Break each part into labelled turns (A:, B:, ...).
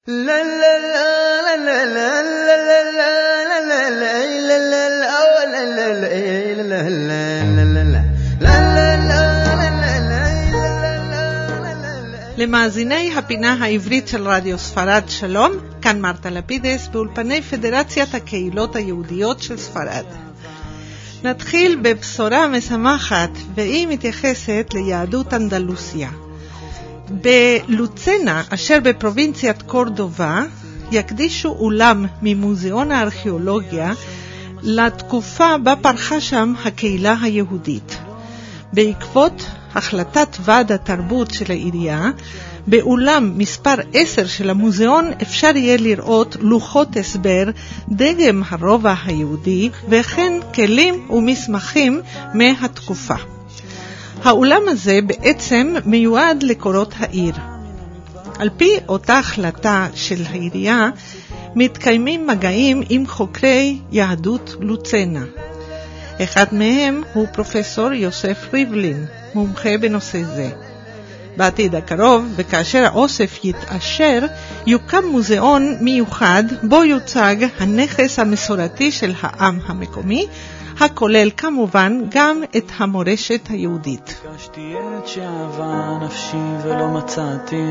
A: למאזיני הפינה העברית של רדיו ספרד, שלום, כאן מרתה לפידס באולפני פדרציית הקהילות היהודיות של ספרד. נתחיל בבשורה משמחת, והיא מתייחסת ליהדות אנדלוסיה. בלוצנה, אשר בפרובינציית קורדובה, יקדישו אולם ממוזיאון הארכיאולוגיה לתקופה בה פרחה שם הקהילה היהודית. בעקבות החלטת ועד התרבות של העירייה, באולם מספר 10 של המוזיאון אפשר יהיה לראות לוחות הסבר, דגם הרובע היהודי וכן כלים ומסמכים מהתקופה. האולם הזה בעצם מיועד לקורות העיר. על פי אותה החלטה של העירייה מתקיימים מגעים עם חוקרי יהדות לוצנה. אחד מהם הוא פרופסור יוסף ריבלין, מומחה בנושא זה. בעתיד הקרוב, וכאשר האוסף יתאשר, יוקם מוזיאון מיוחד בו יוצג הנכס המסורתי של העם המקומי, הכולל כמובן גם את המורשת היהודית.
B: ביקשתי את שאהבה נפשי ולא מצאתי,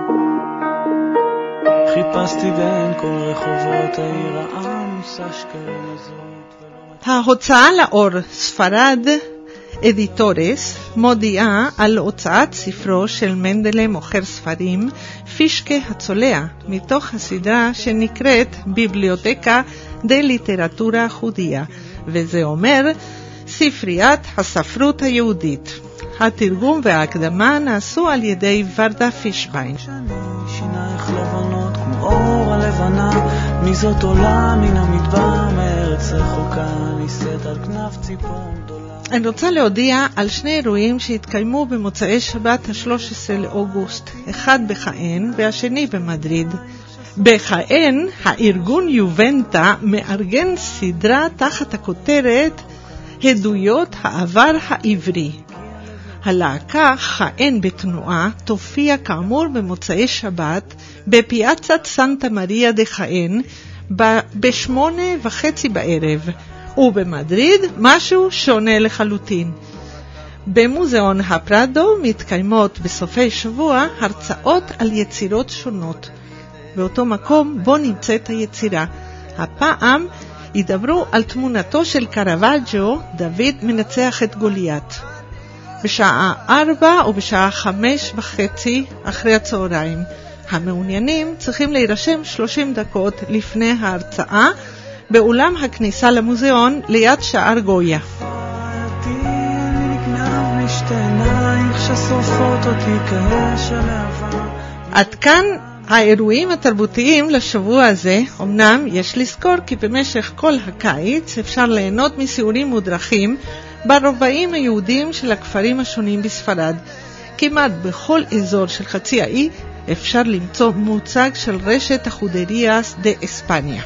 B: חיפשתי בין כל רחובות העיר העמוס אשכנזות.
A: ההוצאה לאור ספרד אדיטורס מודיעה על הוצאת ספרו של מנדלה מוכר ספרים, פישקה הצולע, מתוך הסדרה שנקראת ביבליותקה דה ליטרטורה חודיה, וזה אומר ספריית הספרות היהודית. התרגום וההקדמה נעשו על ידי ורדה פישביין.
B: שינייך לבנות כמו אור הלבנה, מזאת עולה מן המדבר מארץ רחוקה, נישאת על כנף ציפור גדולה.
A: אני רוצה להודיע על שני אירועים שהתקיימו במוצאי שבת ה-13 לאוגוסט, אחד בחאן והשני במדריד. בחאן הארגון יובנטה מארגן סדרה תחת הכותרת עדויות העבר העברי. הלהקה חאן בתנועה תופיע כאמור במוצאי שבת בפיאצת סנטה מריה דה חאן ב8:30 בערב, ובמדריד משהו שונה לחלוטין. במוזיאון הפרדו מתקיימות בסופי שבוע הרצאות על יצירות שונות. באותו מקום בו נמצאת היצירה. הפעם ידברו על תמונתו של קרוואג'ו, דוד מנצח את גוליית. בשעה 4 או בשעה 5:30 אחרי הצהריים. המעוניינים צריכים להירשם 30 דקות לפני ההרצאה באולם הכניסה למוזיאון ליד שער גויה. עד כאן האירועים התרבותיים לשבוע הזה. אמנם יש לזכור כי במשך כל הקיץ אפשר ליהנות מסיורים מודרכים ברובעים היהודיים של הכפרים השונים בספרד. כמעט בכל אזור של חצי האי אפשר למצוא מוצג של רשת החודריאס דה אספניה.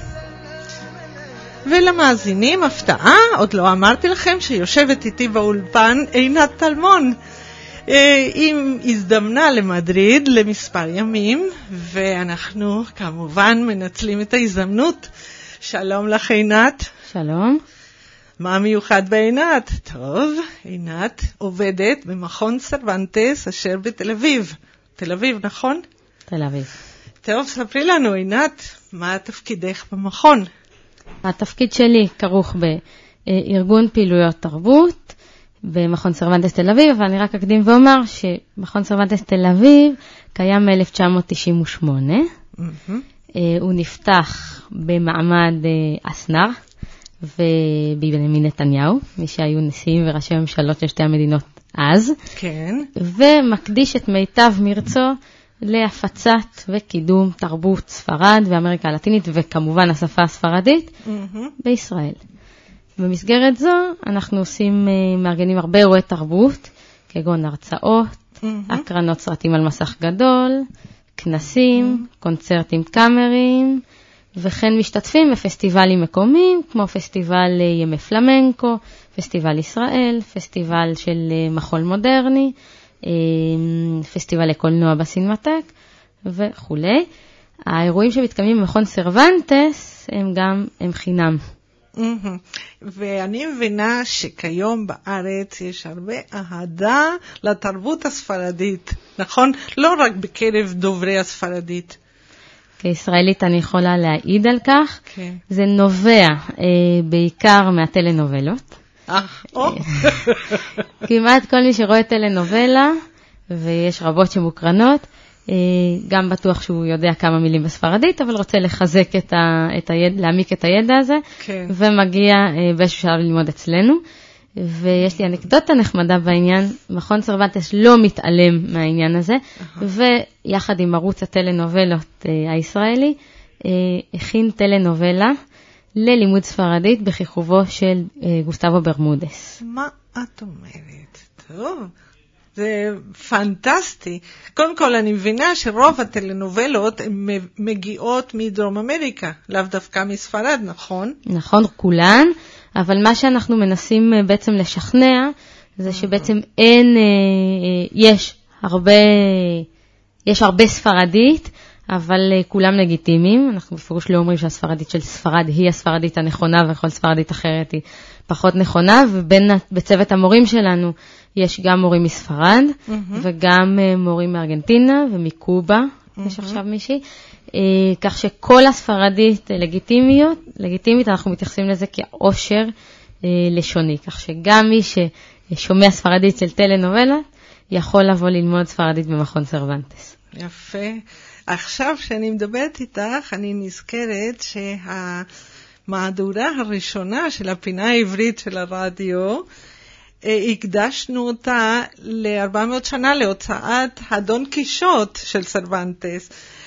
A: ולמאזינים, הפתעה, עוד לא אמרתי לכם שיושבת איתי באולפן עינת טלמון. היא הזדמנה למדריד למספר ימים, ואנחנו כמובן מנצלים את ההזדמנות. שלום לך עינת.
C: שלום.
A: מה מיוחד בעינת? טוב, עינת עובדת במכון סרוונטס אשר בתל אביב. תל אביב, נכון?
C: תל אביב.
A: טוב, ספרי לנו עינת, מה תפקידך במכון?
C: התפקיד שלי כרוך בארגון פעילויות תרבות במכון סרוונטס תל אביב, אבל אני רק אקדים ואומר שמכון סרוונטס תל אביב קיים מ-1998. הוא נפתח במעמד אסנר ובבנימין נתניהו, מי שהיו נשיאים וראשי ממשלות של שתי המדינות אז.
A: כן.
C: ומקדיש את מיטב מרצו להפצת וקידום תרבות ספרד ואמריקה הלטינית, וכמובן השפה הספרדית בישראל. במסגרת זו אנחנו מארגנים הרבה אירועי תרבות, כגון הרצאות, הקרנות סרטים על מסך גדול, כנסים, קונצרטים קאמריים, וכן משתתפים בפסטיבלים מקומיים, כמו פסטיבל ימי פלמנקו, פסטיבל ישראל, פסטיבל של מחול מודרני, פסטיבל לקולנוע בסינמטק וכו'. האירועים שמתקיימים במכון סרוונטס הם חינם.
A: ואני מבינה שכיום בארץ יש הרבה אהדה לתרבות הספרדית, נכון? לא רק בקרב דוברי הספרדית.
C: כישראלית אני יכולה להעיד על כך. כן. זה נובע בעיקר מהטלנובלות. כמעט כל מי שרואה טלנובלה, ויש רבות שמוקרנות, גם בטוח שהוא יודע כמה מילים בספרדית, אבל רוצה לחזק להעמיק את הידע הזה, כן. ומגיע באיזשהו שלב ללמוד אצלנו. ויש לי אנקדוטה נחמדה בעניין, מכון סרוונטס לא מתעלם מהעניין הזה, ויחד עם ערוץ הטלנובלות הישראלי, הכין טלנובלה ללימוד ספרדית בכיכובו של גוסטבו ברמודס.
A: מה את אומרת? טוב. זה פנטסטי. קודם כל, אני מבינה שרוב הטלנובלות מגיעות מדרום אמריקה, לאו דווקא מספרד, נכון?
C: נכון, כולן, אבל מה שאנחנו מנסים בעצם לשכנע, זה שבעצם יש הרבה ספרדית, אבל כולם לגיטימיים. אנחנו בפירוש לא אומרים שהספרדית של ספרד היא הספרדית הנכונה, וכל ספרדית אחרת היא פחות נכונה, ובצוות המורים שלנו יש גם מורים מספרד, וגם מורים מארגנטינה ומקובה, יש עכשיו מישהי, כך שכל הספרדית לגיטימית, אנחנו מתייחסים לזה כעושר לשוני, כך שגם מי ששומע ספרדית של טלנובלה, יכול לבוא ללמוד ספרדית במכון סרוונטס.
A: יפה. עכשיו שאני מדברת איתך, אני נזכרת שהמהדורה הראשונה של הפינה העברית של הרדיו, הקדשנו אותה ל-400 שנה להוצאת הדון קישוט של סרוונטס,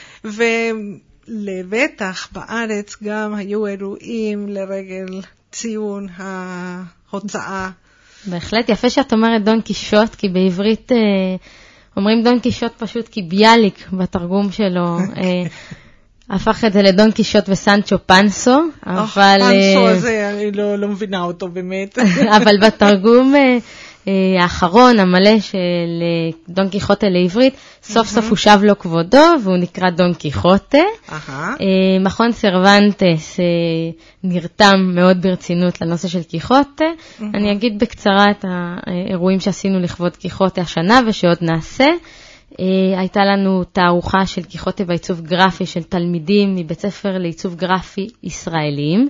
A: ולבטח בארץ גם היו אירועים לרגל ציון ההוצאה.
C: בהחלט יפה שאת אומרת דון קישוט, כי בעברית אומרים דון קישוט פשוט כי ביאליק בתרגום שלו הפך את זה לדון קישוט וסנצ'ו פנסו, אבל
A: פנסו הזה אני לא מבינה אותו באמת.
C: אבל בתרגום האחרון המלא של דון קיחוטה לעברית, סוף סוף הוא שב לו כבודו והוא נקרא דון קיחוטה. מכון סרוונטס נרתם מאוד ברצינות לנושא של קיחוטה. אני אגיד בקצרה את האירועים שעשינו לכבוד קיחוטה השנה ושעוד נעשה. הייתה לנו תערוכה של קיחוטה בעיצוב גרפי של תלמידים מבית ספר לעיצוב גרפי ישראלים,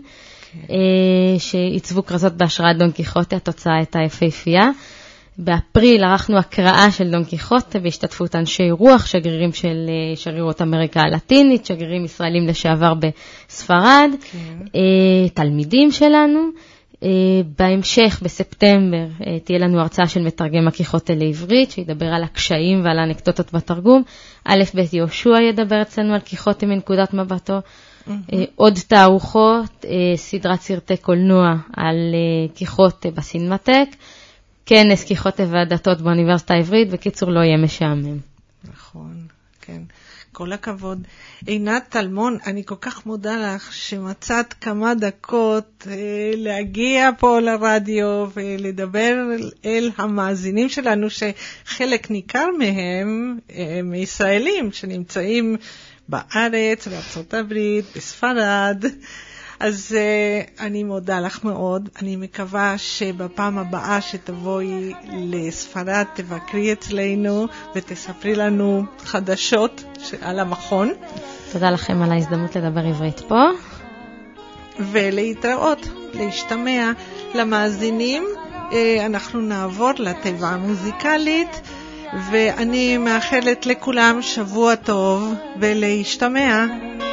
C: שעיצבו כרזות בהשראת דון קיחוטה, התוצאה הייתה יפהפייה. באפריל ערכנו הקראה של דון קיחוטה בהשתתפות אנשי רוח, שגרירים של שגרירות אמריקה הלטינית, שגרירים ישראלים לשעבר בספרד, תלמידים שלנו. בהמשך, בספטמבר, תהיה לנו הרצאה של מתרגם הקיחוטה לעברית, שידבר על הקשיים ועל האנקדוטות בתרגום. א' ב' יהושע ידבר אצלנו על קיחוטה מנקודת מבטו. עוד תערוכות, סדרת סרטי קולנוע על קיחוטה בסינמטק, כנס קיחוטה והדתות באוניברסיטה העברית, בקיצור לא יהיה משעמם.
A: נכון, כן. כל הכבוד. עינת טלמון, אני כל כך מודה לך שמצאת כמה דקות להגיע פה לרדיו ולדבר אל המאזינים שלנו, שחלק ניכר מהם הם ישראלים שנמצאים בארץ, בארצות הברית, בספרד. אז אני מודה לך מאוד. אני מקווה שבפעם הבאה שתבואי לספרד תבקרי אצלנו ותספרי לנו חדשות על המכון.
C: תודה לכם על ההזדמנות לדבר עברית פה.
A: ולהתראות, להשתמע. למאזינים אנחנו נעבור לטבע המוזיקלית, ואני מאחלת לכולם שבוע טוב ולהשתמע.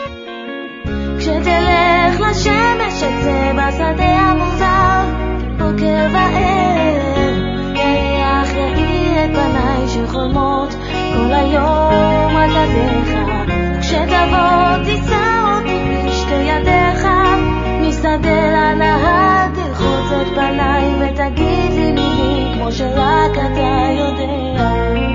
D: כשתלך לשמש אצא בשדה המוזר, בוקר וערב ירח יאיר את פניי שחולמות כל היום על ידיך. כשתבוא תישא אותי בשתי ידיך, משדה לנהר תלחוץ את פניי ותגיד לי מילים כמו שרק אתה יודע.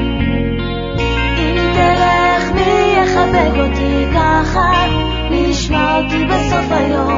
D: אם תלך מי יחבק אותי ככה, נשמע אותי בסוף היום.